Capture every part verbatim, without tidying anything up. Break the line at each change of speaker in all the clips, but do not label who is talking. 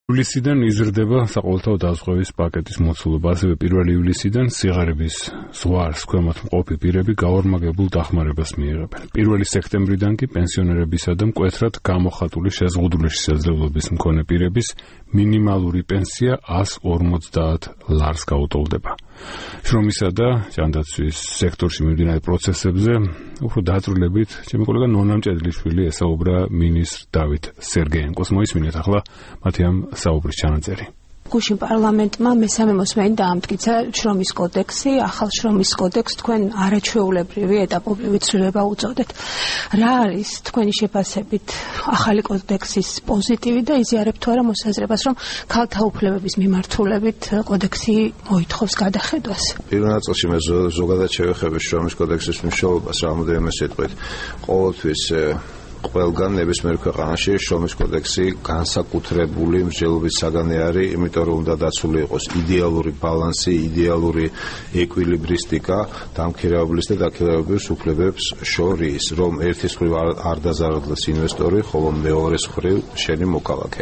ივლისიდან იზრდება საყოველთაო დაზღვევის პაკეტის მოცულობა, ასევე პირველი ივლისიდან სიღარიბის ზღვარს ქვემოთ მყოფი პირები გაორმაგებულ დახმარებას მიიღებენ. პირველი სექტემბრიდან კი პენსიონერებისა და მკვეთრად გამოხატული შეზღუდული შესაძლებლობის მქონე პირების მინიმალური პენსია ას ორმოცდაათ ლარს გაუტოლდება. შრომისა და ჯანდაცვის სექტორში მიმდინარე პროცესებზე უფრო დაწვრილებით ჩემი კოლეგა ნონა მჭედლიშვილი ესაუბრა მინისტრ დავით სერგეენკოს. მოისმინეთ ახლა მათი ამ საუბრის ჩანაწერი.
გუშინ პარლამენტმა მესამე მოსმენით დაამტკიცა შრომის კოდექსი, ახალ შრომის კოდექსს თქვენ არაჩვეულებრივი ეტაპობრივი ცვლილება უწოდეთ. რა არის თქვენი შეფასებით ახალი კოდექსის პოზიტივი და იზიარებთ თუ არა მოსაზრებას, რომ ქალთა უფლებების მიმართულებით კოდექსი მოითხოვს გადახედვას?
პირველ ნაწილში მე ზოგადად შევეხები შრომის კოდექსის მნიშვნელობას რამოდენიმე სიტყვით. ყოველთვის ყველგან ნებისმიერ ქვეყანაში შრომის კოდექსი განსაკუთრებული მსჯელობის საგანი არის, იმიტომ რომ უნდა დაცული იყოს იდეალური ბალანსი, იდეალური ეკვილიბრისტიკა დამქირავებლის და დაქირავებლის უფლებებს შორის, რომ ერთის მხრივ არ დაზარალდეს ინვესტორი, ხოლო მეორეს მხრივ შენი მოქალაქე.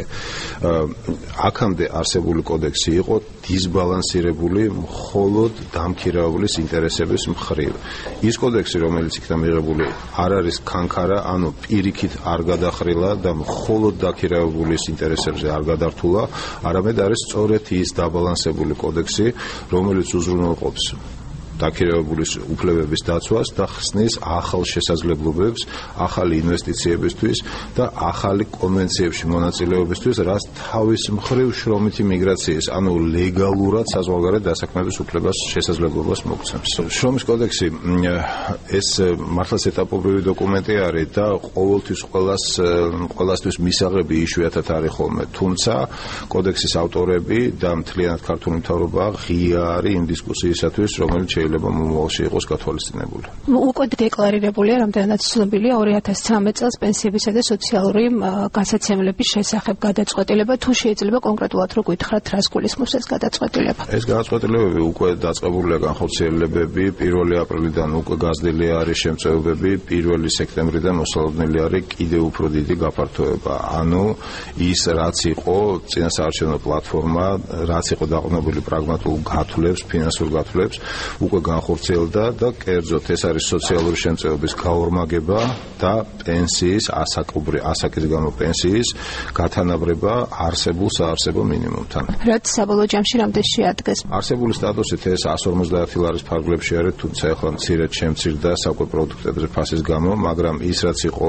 აქამდე არსებული კოდექსი იყო დისბალანსირებული მხოლოდ დამქირავებლის ინტერესების მხრივ. ის კოდექსი, რომელიც იქნა მიღებული, არ არის ქანქარა, ანუ პირიქით არ გადახრილა და მხოლოდ დაქირავებულის ინტერესებზე არ გადართულა, არამედ არის სწორედ ის დაბალანსებული კოდექსი, რომელიც უზრუნველყოფს დაქირავებულის უფლებების დაცვას და ხსნის ახალ შესაძლებლობებს ახალი ინვესტიციებისთვის და ახალი კონვენციებში მონაწილეობისთვის, რაც თავის მხრივ შრომითი მიგრაციის, ანუ ლეგალურად საზღვარგარეთ დასაქმების უფლებას შესაძლებლობას მოგცემს. შრომის კოდექსი ეს მართლაც ეტაპობრივი დოკუმენტი არის და ყოველთვის ყველას ყველასთვის მისაღები იშვიათად არის ხოლმე, თუმცა კოდექსის ავტორები და მთლიანად ქართული მთავრობა ღია არის იმ დისკუსიისათვის, რომელიც შეიძლება მომავალში იყოს გათვალისწინებული.
უკვე დეკლარირებულია, რამდენადაც ცნობილია ორი ათას ცხრამეტ წელს პენსიებისა და სოციალური გასაცემლების შესახებ გადაწყვეტილება, თუ შეიძლება კონკრეტულად რო გითხრათ, რას გულისხმობს ეს გადაწყვეტილება?
ეს გადაწყვეტილებები უკვე დაწყებულია განხორციელებები, პირველი აპრილიდან უკვე გაზრდილი არის შემწეობები, პირველი სექტემბრიდან მოსალოდნელი არის კიდევ უფრო დიდი გაფართოება. ანუ ის რაც იყო წინასაარჩევნო პლატფორმა, რაც იყო დაყრდნობილი პრაგმატულ გათვლებს, ფინანსურ გათვლებს, უკვე განხორციელდა და კერძოდ ეს არის სოციალური შემწეობის გაორმაგება და პენსიის ასაკობრივი ასაკის გამო პენსიის გათანაბრება არსებულ საარსებო მინიმუმთან.
რაც საბოლოო ჯამში რამდენი შეადგენს?
არსებული სტატუსით ეს ას ორმოცდაათი ლარის ფარგლებში არის, თუმცა ახლა მცირედ შემცირდა საკვე პროდუქტებზე ფასის გამო, მაგრამ ის რაც იყო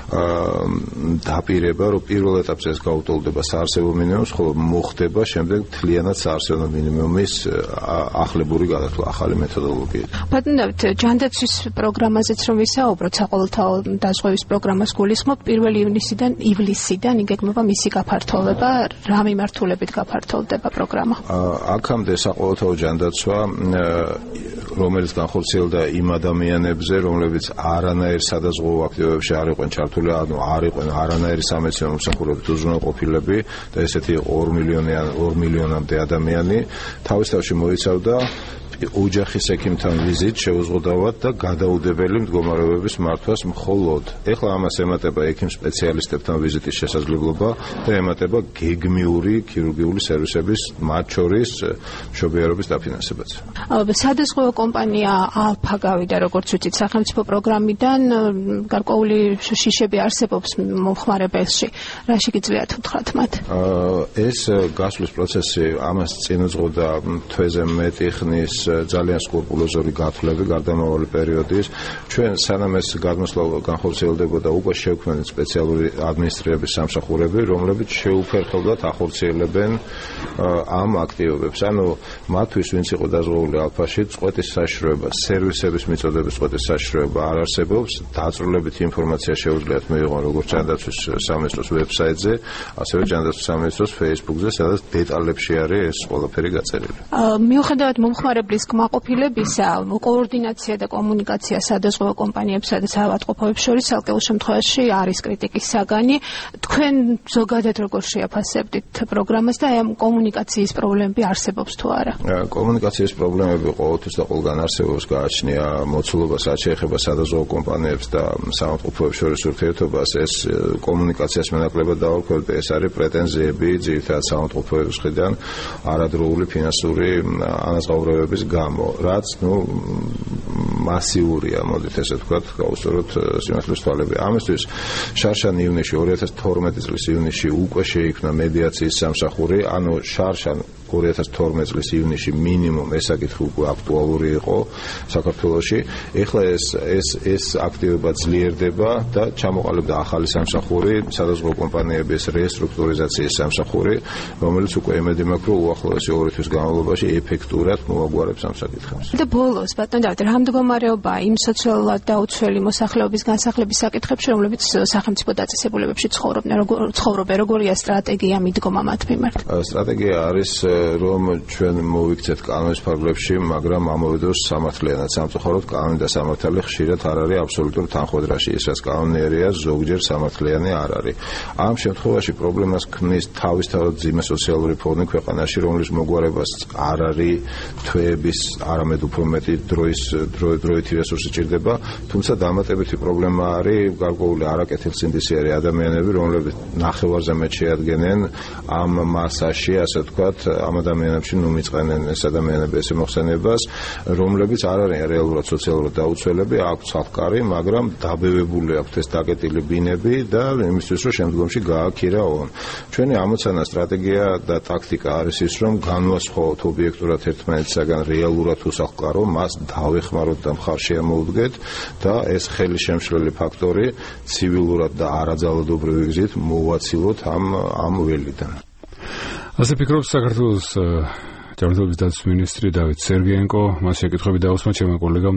დაპირება, რომ პირველ ეტაპზე ეს გაუტოლდება საარსებო მინიმუმს, ხოლო მოხდება შემდეგ მთლიანად საარსებო მინიმუმის ახლებური გადათვლა, ახალი მეთოდოლოგიით.
ბატონო, ჯანდაცვის პროგრამაზეც რომ ვისაუბროთ, საყოველთაო დაზღვევის პროგრამას გულისხმობ, პირველი ივნისიდან ივლისიდან იგეგმება მისი გაფართოვება, რა მიმართულებით გაფართოვდება პროგრამა?
აქამდე საყოველთაო ჯანდაცვა, რომელიც განხორციელდა იმ ადამიანებზე, რომლებიც არანაირ სადაზღვევო აქტივობებში არ იყვნენ ჩართული, ანუ არ იყვნენ არანაირი სამეცნიერო მომსახურებით უზრუნველყოფილები და ესეთი ორ მილიონამდე ადამიანი, თავის თავში მოიცავდა ოჯახის ექიმთან ვიზით შეუზღუდავად და გადაუდებელი მდგომარეობების მართვას მხოლოდ. ეხლა ამას ემატება ექიმ სპეციალისტებთან ვიზიტის შესაძლებლობა და ემატება გეგმიური ქირურგიული სერვისების, მათ შორის მშობიარობის დაფინანსებაც.
სადაზღვევო კომპანია ალფა გავიდა, როგორც ვიცით, სახელმწიფო პროგრამიდან, გარკვეული შიშები არსებობს მომხმარებელში. რა შეგიძლიათ უთხრათ მათ?
ეს გასვლის პროცესი ამას წინ უძღოდა თვეზე მეტი ხნის ძალიან სკრუპულოზური გათვლები გარდამავალი პერიოდის. ჩვენ სანამ ეს გადმოსვლა განხორციელდებოდა, უკვე შევქმნით სპეციალური ადმინისტრირების სამსახურები, რომლებიც შეუფერხებლად ახორციელებენ ამ აქტივობებს. ანუ მათთვის, ვინც იყო დაზღვეული ალფაში, წყვეტის საშიშროება, სერვისების მიწოდების წყვეტის საშიშროება არ არსებობს. დაწვრილებითი ინფორმაცია შეუძლიათ მიიღონ როგორც ჯანდაცვის სამინისტროს ვებსაიტზე, ასევე ჯანდაცვის სამინისტროს Facebook-ზე, სადაც დეტალებში არის ეს ყველაფერი გაწერილი.
მიუხედავად მომხმარებლის არის კმაყოფილებისა, კოორდინაცია და კომუნიკაცია სადაზღვევო კომპანიებსა და საავადმყოფოებს შორის ცალკეულ შემთხვევაში არის კრიტიკის საგანი. თქვენ ზოგადად როგორ შეაფასებდით პროგრამას და ამ კომუნიკაციის პრობლემები არსებობს თუ არა?
კომუნიკაციის პრობლემები ყოველთვის და ყველგან არსებობს, გააჩნია მოცულობას, რაც შეეხება სადაზღვევო კომპანიებს და საავადმყოფოებს შორის ურთიერთობას. ეს კომუნიკაციას მენაკლებად დავარქვევთ, ეს არის პრეტენზიები ძირითადად საავადმყოფოების მხრიდან არადროული ფინანსური ანაზღაურებების გამო, რაც ნუ მასიურია, მოდით ესე ვთქვათ, გაუსწოროთ სიმართლის თვალები. ამისთვის შარშან ივნისში ორი ათას თორმეტი წლის ივნისში უკვე შეიქმნა მედიაციის სამსახური, ანუ შარშან ორი ათას თორმეტი წლის ივნისში მინიმუმ ეს საკითხი უკვე აქტუალური იყო საქართველოში. ეხლა ეს ეს ეს აქტივობა ძლიერდება და ჩამოყალიბდა ახალი სამსახური, სადაზღვევო კომპანიების რესტრუქტურიზაციის სამსახური, რომელიც უკვე იმედი მაქვს, რომ უახლოესი ორი თვის განმავლობაში ეფექტურად მოაგვარებს ამ საკითხებს.
და ბოლოს, ბატონ დავით, რა მდგომარეობაა იმ სოციალურად დაუცველი მოსახლეობის განსახლების საკითხებში, რომლებიც სახელმწიფო დაწესებულებებში ცხოვრობენ, როგორ ცხოვრობენ, როგორია სტრატეგია მიდგომა მათ მიმართ?
სტრატეგია არის რომ ჩვენ მოვიქცეთ კანონის ფარგლებში, მაგრამ ამოვიდოს სამართლიანად. სამწუხაროდ კანონი და სამართალი ხშირად არ არის აბსოლუტურ თანხმედრაში. ის რაც კანონიერია, ზოგჯერ სამართლიანი არ არის. ამ შემთხვევაში პრობლემას ქმნის თავისთავად ძიმე სოციალური ფონი ქვეყანაში, რომლის მოგვარებას არ არის თვეების, არამედ უფრო მეტი დროის დროითი რესურსი ჭირდება, თუმცა დამატებითი პრობლემა არის გარკვეული არაკეთილსინდისიერი ადამიანები, რომლებიც ნახევარზე მეტ შეადგენენ ამ მასაში, ასე ვთქვათ, ამ ადამიანებში ნუ მიწყენენ ეს ადამიანები ეს მოხსენებას, რომლებიც არ არიან რეალურად სოციალურად დაუცველები, აქვთ სალკარი, მაგრამ დაბევებული აქვთ ეს დაკეტილი ბინები და იმისთვის, რომ შემდგომში გააქირაონ. ჩვენი ამოცანა, სტრატეგია და ტაქტიკა არის ის, რომ განვასხვაოთ ობიექტურად ერთმანეთისაგან რეალურად უსახლკარო, მას დავეხმაროთ და მხარ შემოვდგეთ და ეს ხელი შემშლელი ფაქტორი ცივილურად და არაძალადობრივი გზით მოვაცილოთ ამ ამ ველიდან.
ასე ფიქრობს საქართველოს ჯანმრთელობის დაცვის მინისტრი დავით სერგეენკო. მას შეკითხვები დაუსმა ჩემმა კოლეგამ